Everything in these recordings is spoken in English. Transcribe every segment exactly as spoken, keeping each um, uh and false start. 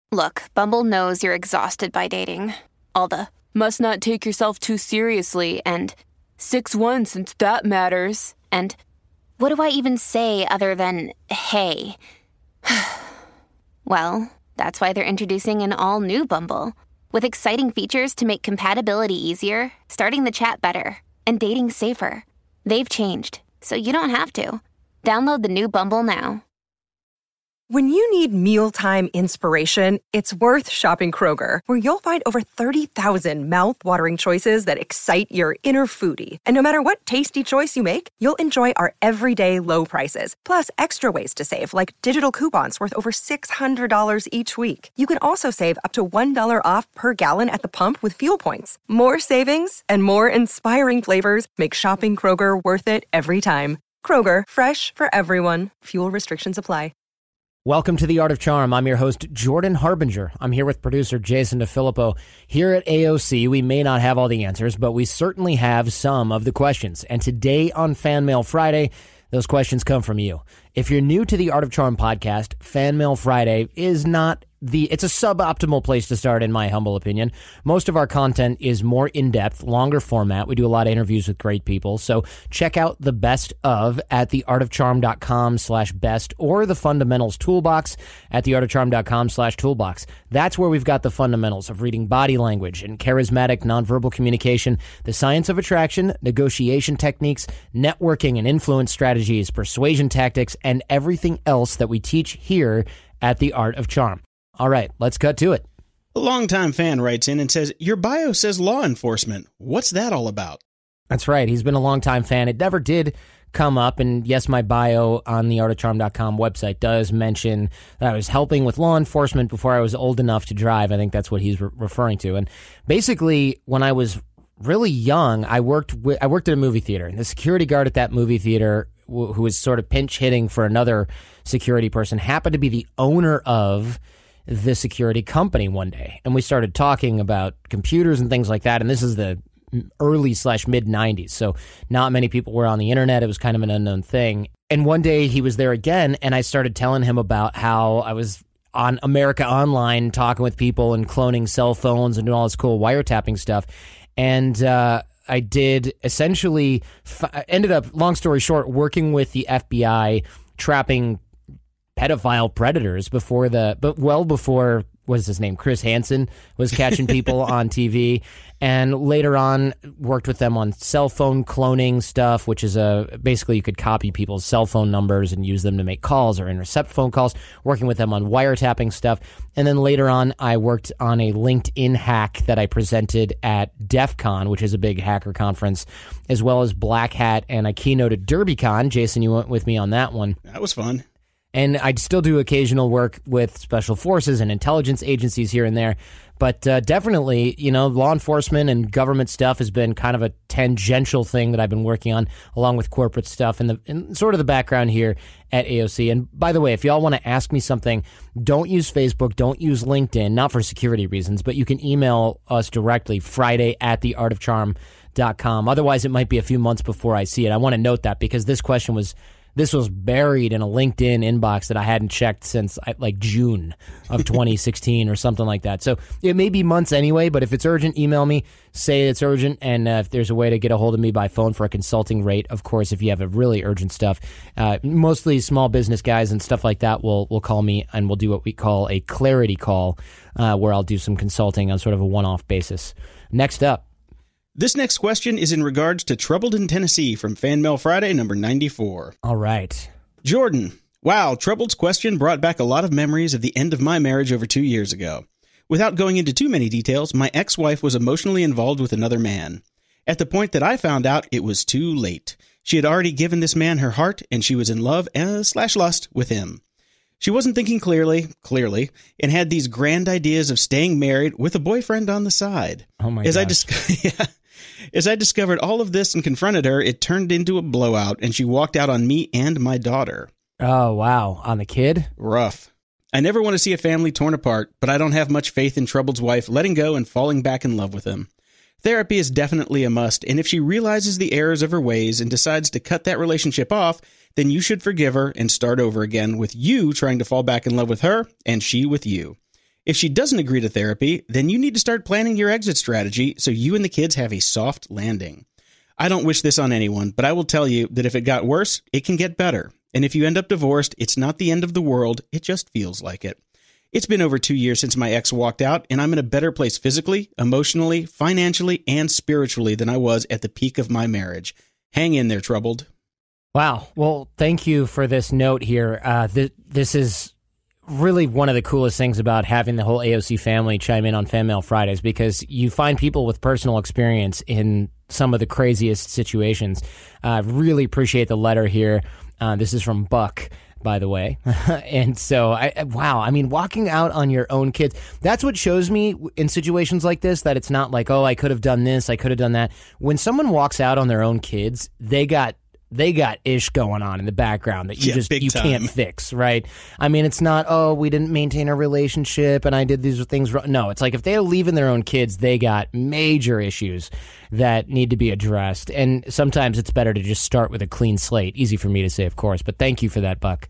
Look, Bumble knows you're exhausted by dating. All the, must not take yourself too seriously, and six one since that matters. And what do I even say other than, hey? Well, that's why they're introducing an all-new Bumble, with exciting features to make compatibility easier, starting the chat better, and dating safer. They've changed, so you don't have to. Download the new Bumble now. When you need mealtime inspiration, it's worth shopping Kroger, where you'll find over thirty thousand mouth-watering choices that excite your inner foodie. And no matter what tasty choice you make, you'll enjoy our everyday low prices, plus extra ways to save, like digital coupons worth over six hundred dollars each week. You can also save up to one dollar off per gallon at the pump with fuel points. More savings and more inspiring flavors make shopping Kroger worth it every time. Kroger, fresh for everyone. Fuel restrictions apply. Welcome to The Art of Charm. I'm your host, Jordan Harbinger. I'm here with producer Jason DeFilippo. Here at A O C, we may not have all the answers, but we certainly have some of the questions. And today on Fan Mail Friday, those questions come from you. If you're new to the Art of Charm podcast, Fan Mail Friday is not the, it's a suboptimal place to start, in my humble opinion. Most of our content is more in-depth, longer format. We do a lot of interviews with great people. So check out the best of at theartofcharm.com slash best or the fundamentals toolbox at theartofcharm.com slash toolbox. That's where we've got the fundamentals of reading body language and charismatic nonverbal communication, the science of attraction, negotiation techniques, networking and influence strategies, persuasion tactics, and everything else that we teach here at The Art of Charm. All right, let's cut to it. A longtime fan writes in and says, your bio says law enforcement. What's that all about? That's right. He's been a longtime fan. It never did come up. And yes, my bio on the art of charm dot com website does mention that I was helping with law enforcement before I was old enough to drive. I think that's what he's re- referring to. And basically, when I was really young, I worked with, I worked at a movie theater. And the security guard at that movie theater, wh- who was sort of pinch hitting for another security person, happened to be the owner of the security company one day. And we started talking about computers and things like that. And this is the early slash mid nineties. So not many people were on the internet. It was kind of an unknown thing. And one day he was there again. And I started telling him about how I was on America Online talking with people and cloning cell phones and doing all this cool wiretapping stuff. And, uh, I did essentially f- ended up, long story short, working with the F B I, trapping pedophile predators before the, but well before, what is his name? Chris Hansen was catching people on T V, and later on worked with them on cell phone cloning stuff, which is a, basically you could copy people's cell phone numbers and use them to make calls or intercept phone calls, working with them on wiretapping stuff. And then later on, I worked on a LinkedIn hack that I presented at DEF CON, which is a big hacker conference, as well as Black Hat, and I keynoted DerbyCon. Jason, you went with me on that one. That was fun. And I still do occasional work with special forces and intelligence agencies here and there. But uh, definitely, you know, law enforcement and government stuff has been kind of a tangential thing that I've been working on, along with corporate stuff and, the, and sort of the background here at A O C. And by the way, if y'all want to ask me something, don't use Facebook, don't use LinkedIn, not for security reasons, but you can email us directly, Friday at the art of charm dot com. Otherwise, it might be a few months before I see it. I want to note that because this question was... This was buried in a LinkedIn inbox that I hadn't checked since like June of twenty sixteen or something like that. So it may be months anyway, but if it's urgent, email me, say it's urgent. And uh, if there's a way to get a hold of me by phone for a consulting rate, of course, if you have a really urgent stuff, uh, mostly small business guys and stuff like that will will call me and we'll do what we call a clarity call uh, where I'll do some consulting on sort of a one-off basis. Next up. This next question is in regards to Troubled in Tennessee from Fan Mail Friday, number ninety-four. All right. Jordan, wow, Troubled's question brought back a lot of memories of the end of my marriage over two years ago. Without going into too many details, my ex-wife was emotionally involved with another man. At the point that I found out, it was too late. She had already given this man her heart, and she was in love uh, slash lust with him. She wasn't thinking clearly, clearly, and had these grand ideas of staying married with a boyfriend on the side. Oh my As gosh. I dis- yeah. As I discovered all of this and confronted her, it turned into a blowout, and she walked out on me and my daughter. Oh, wow. On the kid? Rough. I never want to see a family torn apart, but I don't have much faith in Troubled's wife letting go and falling back in love with him. Therapy is definitely a must, and if she realizes the errors of her ways and decides to cut that relationship off, then you should forgive her and start over again with you trying to fall back in love with her and she with you. If she doesn't agree to therapy, then you need to start planning your exit strategy so you and the kids have a soft landing. I don't wish this on anyone, but I will tell you that if it got worse, it can get better. And if you end up divorced, it's not the end of the world, it just feels like it. It's been over two years since my ex walked out, and I'm in a better place physically, emotionally, financially, and spiritually than I was at the peak of my marriage. Hang in there, Troubled. Wow. Well, thank you for this note here. Uh, th- this is really one of the coolest things about having the whole A O C family chime in on Fan Mail Fridays, because you find people with personal experience in some of the craziest situations. I uh, really appreciate the letter here. Uh, this is from Buck, by the way. And so, I, wow, I mean, walking out on your own kids, that's what shows me in situations like this, that it's not like, oh, I could have done this, I could have done that. When someone walks out on their own kids, they got they got ish going on in the background that you yeah, just you time. can't fix, right? I mean, it's not, oh, we didn't maintain a relationship and I did these things wrong. No, it's like if they're leaving their own kids, they got major issues that need to be addressed. And sometimes it's better to just start with a clean slate. Easy for me to say, of course, but thank you for that, Buck.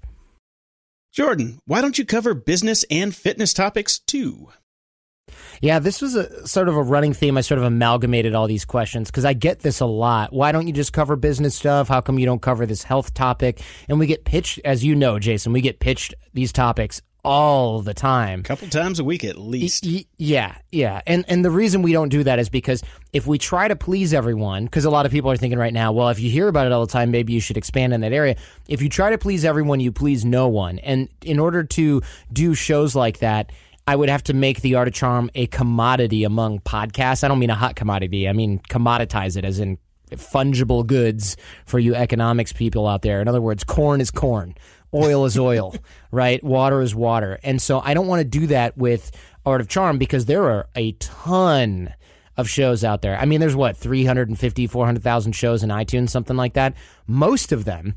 Jordan, why don't you cover business and fitness topics too? Yeah, this was a sort of a running theme. I sort of amalgamated all these questions because I get this a lot. Why don't you just cover business stuff? How come you don't cover this health topic? And we get pitched, as you know, Jason, we get pitched these topics all the time. A couple times a week at least. Y- yeah, yeah. And and the reason we don't do that is because if we try to please everyone, because a lot of people are thinking right now, well, if you hear about it all the time, maybe you should expand in that area. If you try to please everyone, you please no one. And in order to do shows like that, I would have to make the Art of Charm a commodity among podcasts. I don't mean a hot commodity. I mean commoditize it, as in fungible goods for you economics people out there. In other words, corn is corn. Oil is oil, right? Water is water. And so I don't want to do that with Art of Charm because there are a ton of shows out there. I mean, there's what, three hundred fifty, four hundred thousand shows in iTunes, something like that. Most of them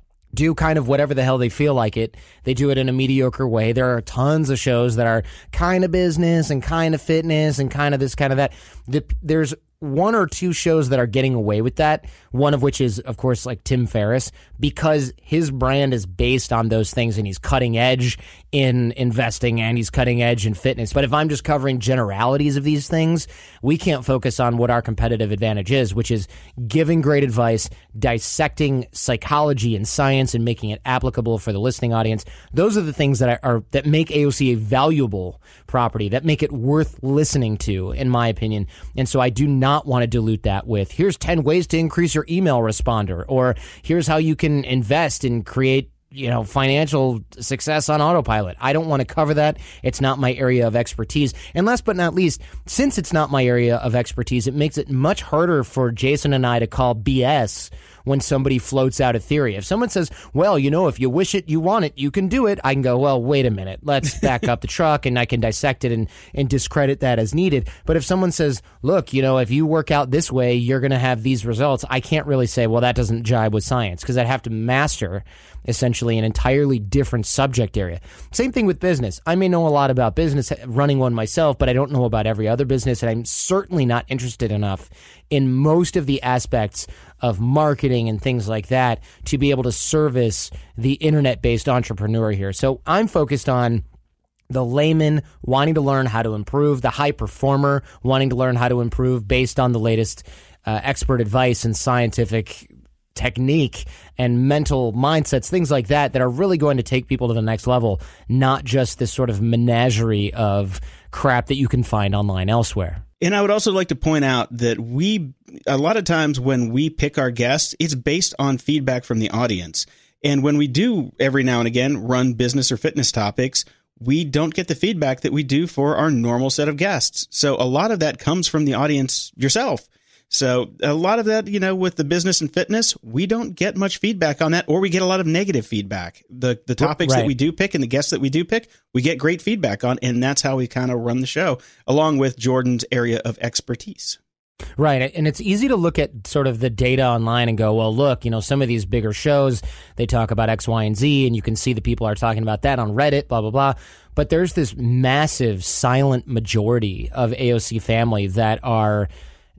do kind of whatever the hell they feel like it. They do it in a mediocre way. There are tons of shows that are kind of business and kind of fitness and kind of this, kind of that. The, there's one or two shows that are getting away with that, one of which is, of course, like Tim Ferriss, because his brand is based on those things and he's cutting edge in investing and he's cutting edge in fitness. But if I'm just covering generalities of these things, we can't focus on what our competitive advantage is, which is giving great advice, dissecting psychology and science and making it applicable for the listening audience. Those are the things that are, are that make A O C a valuable property, that make it worth listening to, in my opinion. And so I do not want to dilute that with, here's ten ways to increase your email responder, or here's how you can invest and create, you know, financial success on autopilot. I don't want to cover that. It's not my area of expertise. And last but not least, since it's not my area of expertise, it makes it much harder for Jason and I to call B S when somebody floats out a theory. If someone says, well, you know, if you wish it, you want it, you can do it, I can go, well, wait a minute, let's back up the truck, and I can dissect it and, and discredit that as needed. But if someone says, look, you know, if you work out this way, you're going to have these results, I can't really say, well, that doesn't jive with science, because I'd have to master essentially an entirely different subject area. Same thing with business. I may know a lot about business, running one myself, but I don't know about every other business, and I'm certainly not interested enough in most of the aspects of marketing and things like that to be able to service the internet-based entrepreneur here. So I'm focused on the layman wanting to learn how to improve, the high performer wanting to learn how to improve based on the latest uh, expert advice and scientific technique and mental mindsets, things like that, that are really going to take people to the next level, not just this sort of menagerie of crap that you can find online elsewhere. And I would also like to point out that we, a lot of times when we pick our guests, it's based on feedback from the audience. And when we do every now and again run business or fitness topics, we don't get the feedback that we do for our normal set of guests. So a lot of that comes from the audience yourself. So a lot of that, you know, with the business and fitness, we don't get much feedback on that, or we get a lot of negative feedback. The the topics right. that we do pick and the guests that we do pick, we get great feedback on, and that's how we kind of run the show, along with Jordan's area of expertise. Right. And it's easy to look at sort of the data online and go, well, look, you know, some of these bigger shows, they talk about X, Y, and Z, and you can see the people are talking about that on Reddit, blah, blah, blah. But there's this massive silent majority of A O C family that are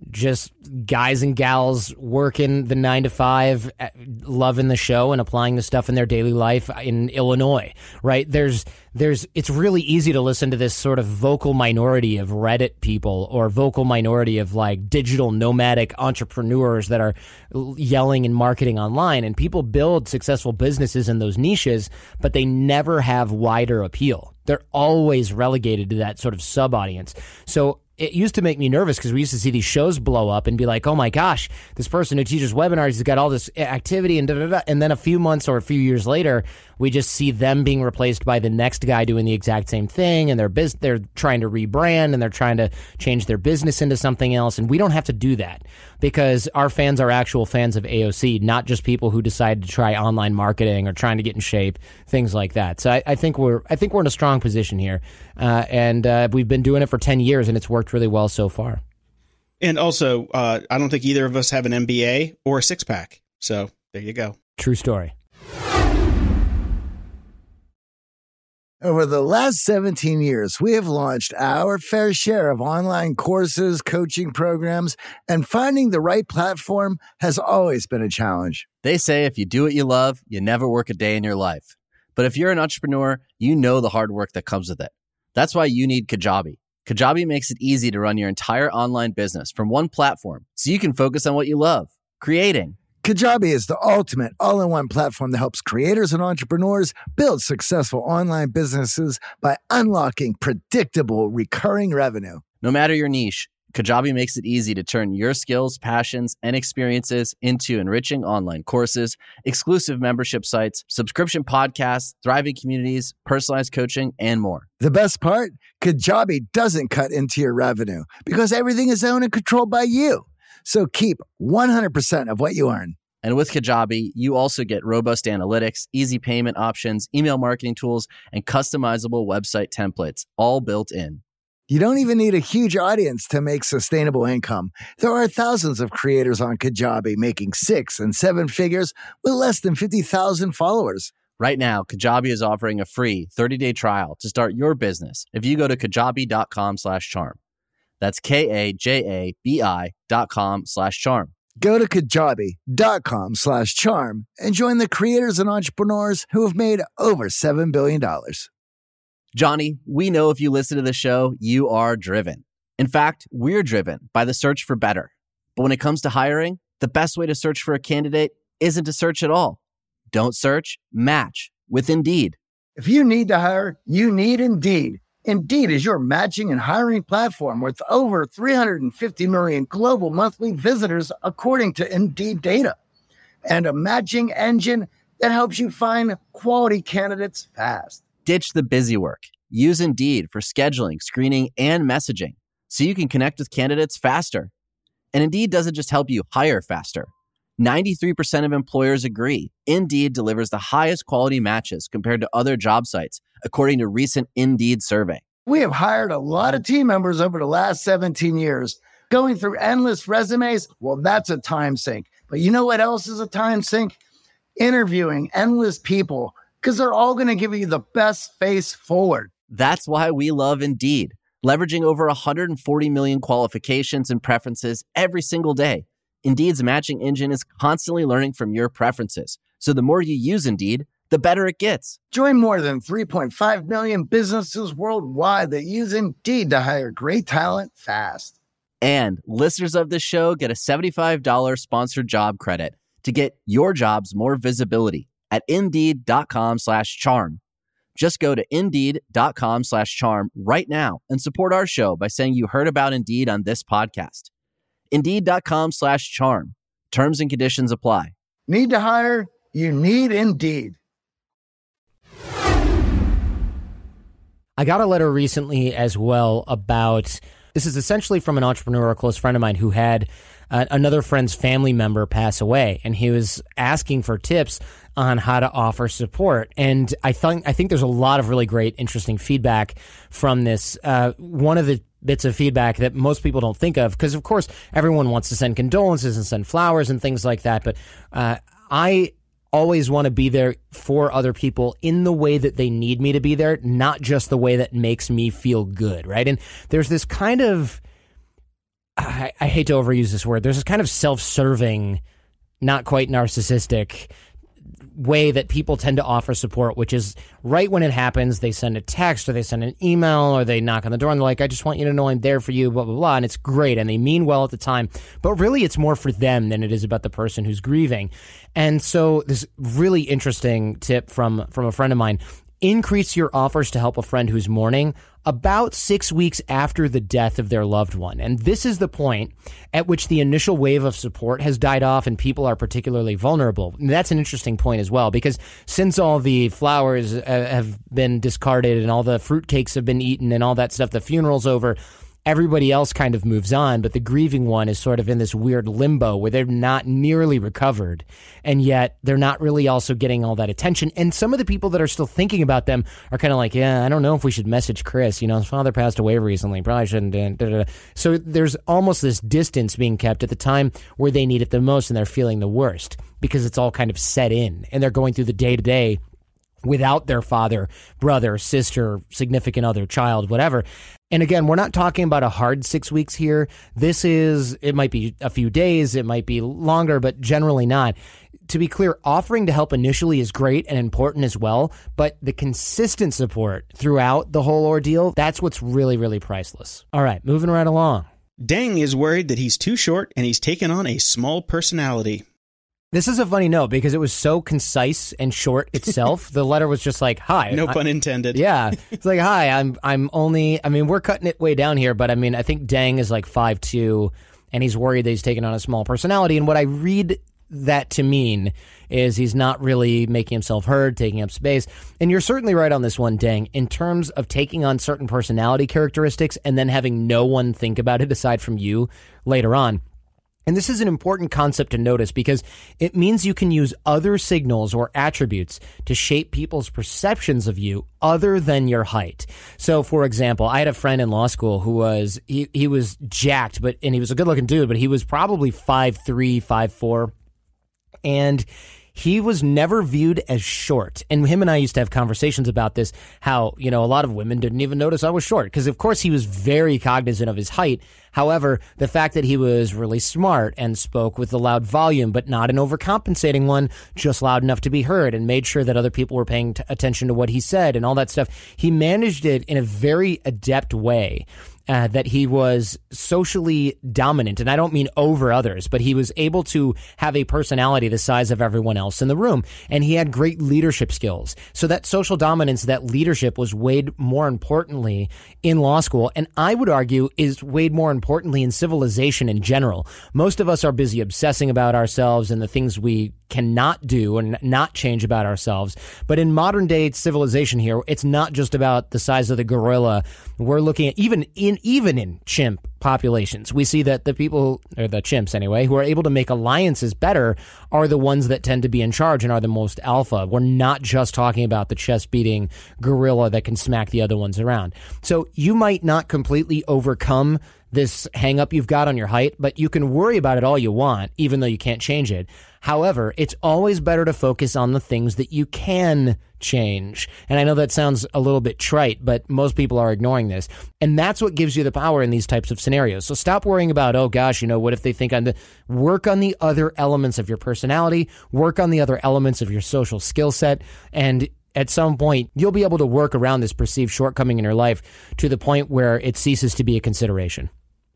just guys and gals working the nine to five, loving the show and applying the stuff in their daily life in Illinois, right? There's, there's, it's really easy to listen to this sort of vocal minority of Reddit people or vocal minority of like digital nomadic entrepreneurs that are yelling and marketing online. And people build successful businesses in those niches, but they never have wider appeal. They're always relegated to that sort of sub audience. So it used to make me nervous because we used to see these shows blow up and be like, oh my gosh, this person who teaches webinars has got all this activity and da da da. And then a few months or a few years later, we just see them being replaced by the next guy doing the exact same thing. And they're biz- they're trying to rebrand and they're trying to change their business into something else. And we don't have to do that because our fans are actual fans of A O C, not just people who decide to try online marketing or trying to get in shape, things like that. So I, I think we're I think we're in a strong position here. Uh, and uh, we've been doing it for ten years and it's worked really well so far. And also, uh, I don't think either of us have an M B A or a six pack. So there you go. True story. Over the last seventeen years, we have launched our fair share of online courses, coaching programs, and finding the right platform has always been a challenge. They say if you do what you love, you never work a day in your life. But if you're an entrepreneur, you know the hard work that comes with it. That's why you need Kajabi. Kajabi makes it easy to run your entire online business from one platform so you can focus on what you love, creating. Kajabi is the ultimate all-in-one platform that helps creators and entrepreneurs build successful online businesses by unlocking predictable, recurring revenue. No matter your niche, Kajabi makes it easy to turn your skills, passions, and experiences into enriching online courses, exclusive membership sites, subscription podcasts, thriving communities, personalized coaching, and more. The best part? Kajabi doesn't cut into your revenue because everything is owned and controlled by you. So keep one hundred percent of what you earn. And with Kajabi, you also get robust analytics, easy payment options, email marketing tools, and customizable website templates, all built in. You don't even need a huge audience to make sustainable income. There are thousands of creators on Kajabi making six and seven figures with less than fifty thousand followers. Right now, Kajabi is offering a free thirty-day trial to start your business if you go to kajabi.com slash charm. That's K-A-J-A-B-I dot com slash charm. Go to kajabi.com slash charm and join the creators and entrepreneurs who have made over seven billion dollars. Johnny, we know if you listen to the show, you are driven. In fact, we're driven by the search for better. But when it comes to hiring, the best way to search for a candidate isn't to search at all. Don't search, match with Indeed. If you need to hire, you need Indeed. Indeed is your matching and hiring platform with over three hundred fifty million global monthly visitors, according to Indeed data, and a matching engine that helps you find quality candidates fast. Ditch the busy work. Use Indeed for scheduling, screening, and messaging so you can connect with candidates faster. And Indeed doesn't just help you hire faster. ninety-three percent of employers agree Indeed delivers the highest quality matches compared to other job sites, according to recent Indeed survey. We have hired a lot of team members over the last seventeen years. Going through endless resumes, well, that's a time sink. But you know what else is a time sink? Interviewing endless people, because they're all going to give you the best face forward. That's why we love Indeed, leveraging over one hundred forty million qualifications and preferences every single day. Indeed's matching engine is constantly learning from your preferences. So the more you use Indeed, the better it gets. Join more than three point five million businesses worldwide that use Indeed to hire great talent fast. And listeners of this show get a seventy-five dollars sponsored job credit to get your jobs more visibility at Indeed.com slash charm. Just go to Indeed.com slash charm right now and support our show by saying you heard about Indeed on this podcast. Indeed.com slash charm. Terms and conditions apply. Need to hire? You need Indeed. I got a letter recently as well about, this is essentially from an entrepreneur, a close friend of mine who had uh, another friend's family member pass away, and he was asking for tips on how to offer support. And I think I think there's a lot of really great, interesting feedback from this. Uh, one of the bits of feedback that most people don't think of, because of course everyone wants to send condolences and send flowers and things like that, but uh, I always want to be there for other people in the way that they need me to be there, not just the way that makes me feel good, right? And there's this kind of I, I hate to overuse this word. There's this kind of self-serving, not quite narcissistic way that people tend to offer support, which is right when it happens, they send a text or they send an email or they knock on the door and they're like, I just want you to know I'm there for you, blah, blah, blah. And it's great. And they mean well at the time. But really, it's more for them than it is about the person who's grieving. And so this really interesting tip from, from a friend of mine: increase your offers to help a friend who's mourning about six weeks after the death of their loved one. And this is the point at which the initial wave of support has died off and people are particularly vulnerable. And that's an interesting point as well, because since all the flowers uh, have been discarded and all the fruitcakes have been eaten and all that stuff, the funeral's over, everybody else kind of moves on, but the grieving one is sort of in this weird limbo where they're not nearly recovered, and yet they're not really also getting all that attention. And some of the people that are still thinking about them are kind of like, yeah, I don't know if we should message Chris. You know, his father passed away recently. Probably shouldn't. Da, da, da. So there's almost this distance being kept at the time where they need it the most and they're feeling the worst because it's all kind of set in and they're going through the day-to-day without their father, brother, sister, significant other, child, whatever. And again, we're not talking about a hard six weeks here. This is, it might be a few days, it might be longer, but generally not. To be clear, offering to help initially is great and important as well, but the consistent support throughout the whole ordeal, that's what's really, really priceless. All right, moving right along. Deng is worried that he's too short and he's taken on a small personality. This is a funny note because it was so concise and short itself. The letter was just like, hi. No pun intended. Yeah. It's like, hi, I'm I'm only, I mean, we're cutting it way down here, but I mean, I think Deng is like five two and he's worried that he's taking on a small personality. And what I read that to mean is he's not really making himself heard, taking up space. And you're certainly right on this one, Deng, in terms of taking on certain personality characteristics and then having no one think about it aside from you later on. And this is an important concept to notice because it means you can use other signals or attributes to shape people's perceptions of you other than your height. So, for example, I had a friend in law school who was, he, he was jacked, but and he was a good-looking dude, but he was probably five three, five four, and he was never viewed as short. And him and I used to have conversations about this, how, you know, a lot of women didn't even notice I was short because, of course, he was very cognizant of his height. However, the fact that he was really smart and spoke with a loud volume, but not an overcompensating one, just loud enough to be heard, and made sure that other people were paying t- attention to what he said and all that stuff, he managed it in a very adept way. Uh, that he was socially dominant, and I don't mean over others, but he was able to have a personality the size of everyone else in the room, and he had great leadership skills. So that social dominance, that leadership was weighed more importantly in law school, and I would argue is weighed more importantly in civilization in general. Most of us are busy obsessing about ourselves and the things we cannot do and not change about ourselves. But in modern day civilization here, it's not just about the size of the gorilla. We're looking at even in even in chimp populations, we see that the people, or the chimps anyway, who are able to make alliances better are the ones that tend to be in charge and are the most alpha. We're not just talking about the chest-beating gorilla that can smack the other ones around. So you might not completely overcome this hang up you've got on your height, but you can worry about it all you want, even though you can't change it. However, it's always better to focus on the things that you can change. And I know that sounds a little bit trite, but most people are ignoring this. And that's what gives you the power in these types of scenarios. So stop worrying about, oh gosh, you know, what if they think I'm the, work on the other elements of your personality, work on the other elements of your social skill set, and at some point, you'll be able to work around this perceived shortcoming in your life to the point where it ceases to be a consideration.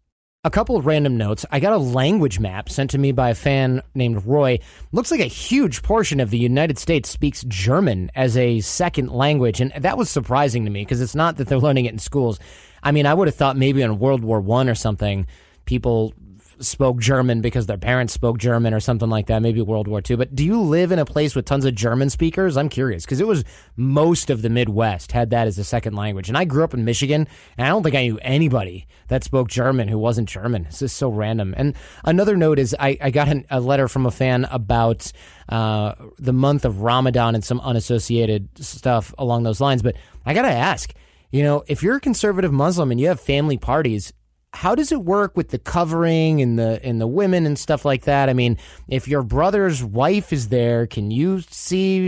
A couple of random notes. I got a language map sent to me by a fan named Roy. Looks like a huge portion of the United States speaks German as a second language, and that was surprising to me because it's not that they're learning it in schools. I mean, I would have thought maybe in World War One or something, people spoke German because their parents spoke German or something like that, maybe World War Two. But do you live in a place with tons of German speakers? I'm curious because it was most of the Midwest had that as a second language. And I grew up in Michigan, and I don't think I knew anybody that spoke German who wasn't German. It's just so random. And another note is I, I got an, a letter from a fan about uh, the month of Ramadan and some unassociated stuff along those lines. But I got to ask, you know, if you're a conservative Muslim and you have family parties, how does it work with the covering and the and the women and stuff like that? I mean, if your brother's wife is there, can you see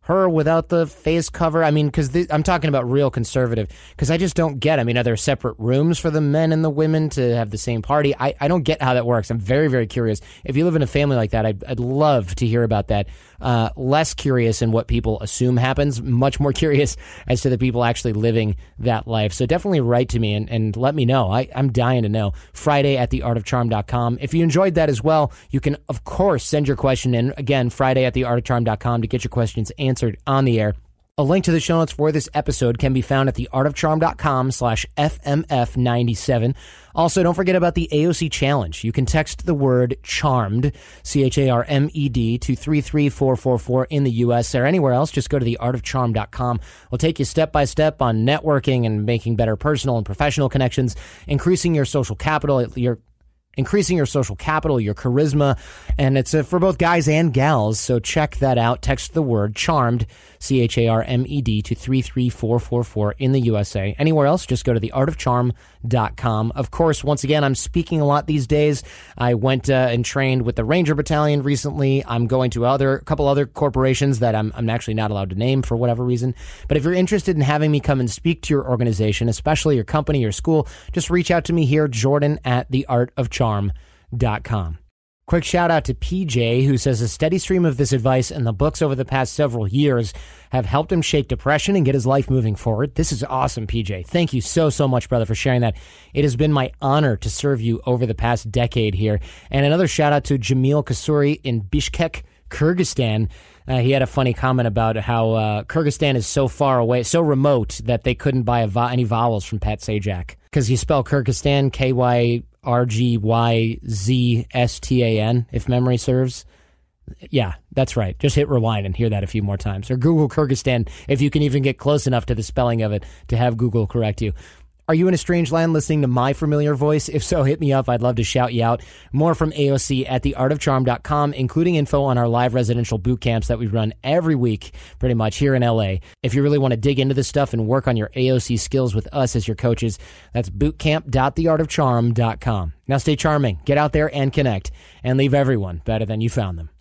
her without the face cover? I mean, because I'm talking about real conservative, because I just don't get. I mean, are there separate rooms for the men and the women to have the same party? I, I don't get how that works. I'm very, very curious. If you live in a family like that, I'd, I'd love to hear about that. Uh, less curious in what people assume happens, much more curious as to the people actually living that life. So definitely write to me and, and let me know. I, I'm dying to know. Friday at the art of charm dot com. If you enjoyed that as well, you can, of course, send your question in. Again, Friday at the art of charm dot com to get your questions answered on the air. A link to the show notes for this episode can be found at the art of charm dot com slash F M F ninety-seven. Also, don't forget about the A O C Challenge. You can text the word CHARMED, C H A R M E D, to three three four four four in the U S or anywhere else. Just go to the art of charm dot com. We'll take you step by step on networking and making better personal and professional connections, increasing your social capital, your increasing your social capital, your charisma, and it's uh, for both guys and gals, so check that out. Text the word CHARMED, C H A R M E D, to three three four four four in the U S A. Anywhere else, just go to the art of charm dot com. Of course, once again, I'm speaking a lot these days. I went uh, and trained with the Ranger Battalion recently. I'm going to other a couple other corporations that I'm, I'm actually not allowed to name for whatever reason. But if you're interested in having me come and speak to your organization, especially your company, your school, just reach out to me here, Jordan at the art of charm dot com. Quick shout out to P J, who says a steady stream of this advice and the books over the past several years have helped him shake depression and get his life moving forward. This is awesome, P J. Thank you so, so much, brother, for sharing that. It has been my honor to serve you over the past decade here. And another shout out to Jamil Kasuri in Bishkek, Kyrgyzstan. Uh, he had a funny comment about how uh, Kyrgyzstan is so far away, so remote, that they couldn't buy a vo- any vowels from Pat Sajak. Because you spell Kyrgyzstan, K Y R G Y Z S T A N, if memory serves. Yeah, that's right. Just hit rewind and hear that a few more times. Or Google Kyrgyzstan if you can even get close enough to the spelling of it to have Google correct you. Are you in a strange land listening to my familiar voice? If so, hit me up. I'd love to shout you out. More from A O C at the art of charm dot com, including info on our live residential boot camps that we run every week, pretty much here in L A. If you really want to dig into this stuff and work on your A O C skills with us as your coaches, that's bootcamp dot the art of charm dot com. Now stay charming, get out there and connect, and leave everyone better than you found them.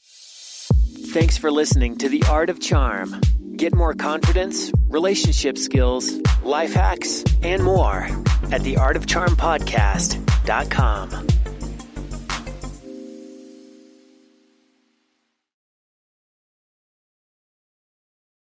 Thanks for listening to The Art of Charm. Get more confidence, relationship skills, life hacks, and more at the art of charm podcast dot com.